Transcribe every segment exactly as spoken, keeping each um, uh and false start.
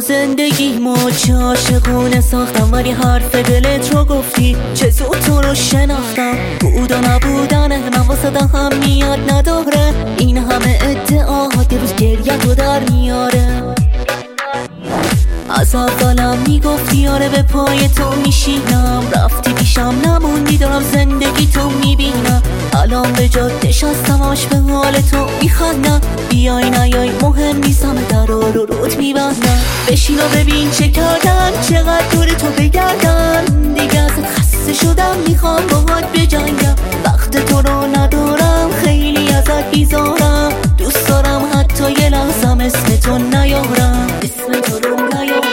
زندگیمو چه عاشقونه ساختم، ولی حرف دلت رو گفتی چه زود تو رو شناختم. بود و نبودن من واسه اهمیت نداره، این همه ادعاات یه روز گریه رو در میاره. از اولم میگفتی آره به پای تو میشینم، رفتی پیشم نموندی دارم زندگی تو میبینم. الان به جاد نشستم آش به حال تو میخندم، بیای نیای مهم نیستم در رو روت میبندم. بشین و ببین چه کردن، چقدر دور تو بگردن. دیگه ازت خسته شدم میخوام باهات بجنگم. وقت تو رو ندارم خیلی ازت بیزارم، دوست دارم حتی یه لحظم اسم تو نیارم، اسم تو رو نیارم.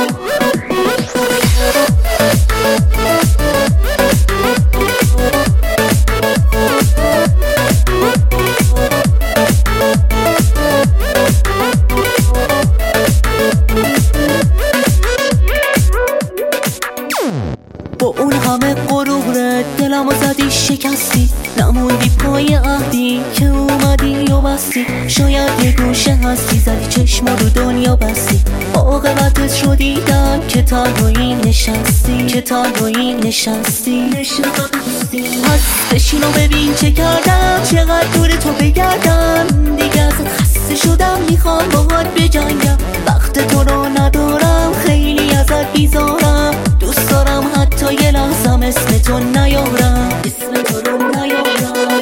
با اون همه غرورت دلمو زدی شکستی، نموندی پای عهدی که اومدی و بستی. شاید یه گوشه هستی زدی چشم رو دنیا بستی، عاقبتت رو دیدم که تنهایی نشستی، که تنهایی نشستی پس بشین و ببین چه کردم، چقدر دور تو بگردم. دیگه ازت خسته شدم میخوام باهات بجنگم. وقت تو رو ندارم خیلی ازت بیزارم، دوست دارم حتی یه لحظم اسم تو نیارم، اسم تو رو نیارم.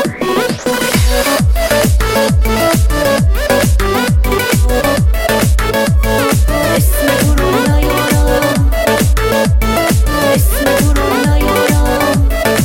اسم تو رو نیارم، اسم تو رو نیارم.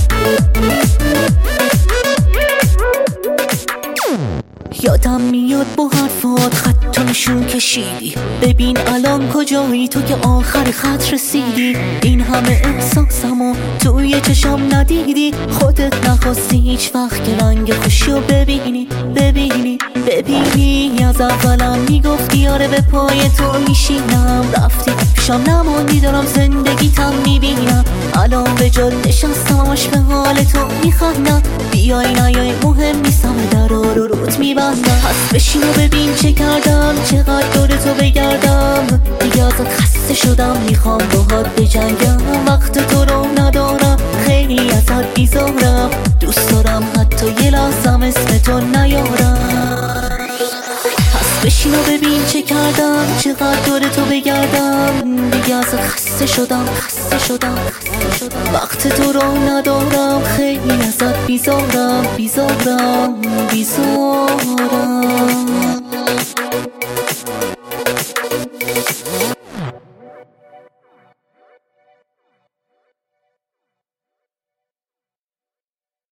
یادم میاد با حرفات خط نشون کشیدی، ببین الان کجایی تو که آخر خط رسیدی. این همه احساسمو توی چشم ندیدی، خودت نخواستی هیچ وقت که رنگ خوشیو ببینی، ببینی ببینی. از اولم میگفتی آره به پای تو میشینم، رفتی پیشم نموندی دارم زندگیتم میبینم. الان به جاد نشستم آش به حال تو میخندم، بیای نیای مهم نیستم در رو روت میبندم. پس بشین و ببین چه کردم، چقدر دور تو بگردم. دیگه ازت خسته شدم میخوام باهات بجنگم. وقت تو رو ندارم خیلی ازت بیزارم، دوست دارم حتی یه لحظم اسم تو نیارم. پس بشین و ببین چه کردم، چقدر دور تو بگردم. دیگه ازت خسته شدم، خسته شدم، خسته شدم. وقت تو رو ندارم خیلی ازت بیزارم، بیزارم، بیزارم.